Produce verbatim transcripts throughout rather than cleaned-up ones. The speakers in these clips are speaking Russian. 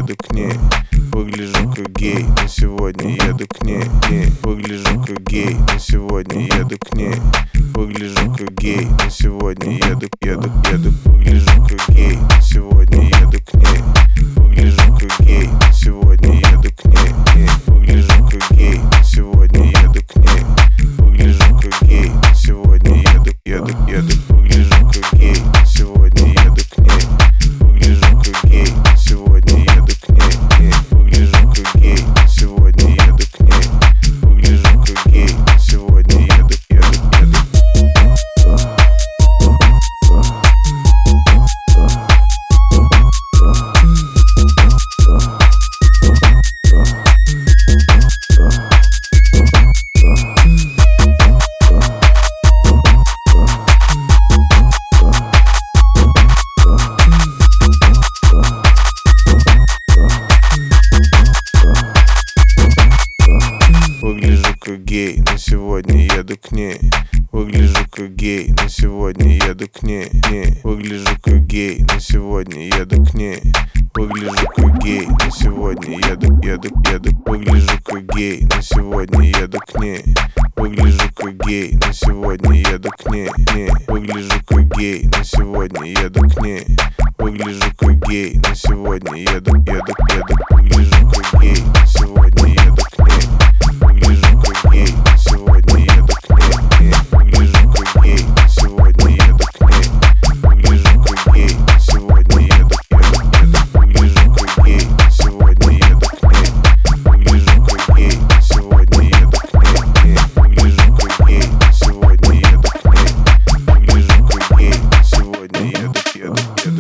еду к ней. Выгляжу как гей, но сегодня еду к ней. Не, выгляжу как гей, но сегодня еду к ней. Выгляжу как гей, но сегодня еду, еду, еду. Выгляжу как гей, но сегодня еду к ней. Выгляжу как гей, но сегодня еду к ней. Не, выгляжу как гей, но сегодня еду к ней. Выгляжу как гей, но сегодня еду, еду, еду. Выгляжу как гей, но сегодня еду к ней. Выгляжу как гей, но сегодня еду к ней. Не, выгляжу как гей, но сегодня еду к ней. Выгляжу как гей, но сегодня еду, еду, еду. Выгляжу как гей, но сегодня еду к ней. Выгляжу как гей, но сегодня еду к ней. Не, выгляжу как гей, но сегодня еду к ней. Выгляжу как гей, но сегодня еду, еду, еду. Выгляжу как гей, но сегодня еду к ней. Выгляжу как гей, но сегодня еду к ней. Не, выгляжу как гей, но сегодня еду к ней. Выгляжу как гей, но сегодня еду, еду, еду. Выгляжу как гей, но сегодня еду к ней. Выгляжу как гей, но сегодня еду к ней. Не, выгляжу как гей, но сегодня еду к ней. Выгляжу как гей, но сегодня еду, еду, еду. Выгляжу как гей, но сегодня еду к ней. Выгляжу как гей, но сегодня еду к ней. Не, выгляжу как гей, но сегодня еду к ней. Выгляжу как гей, но сегодня еду, еду, еду.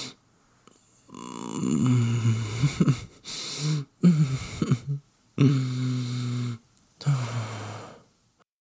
Mm-hmm.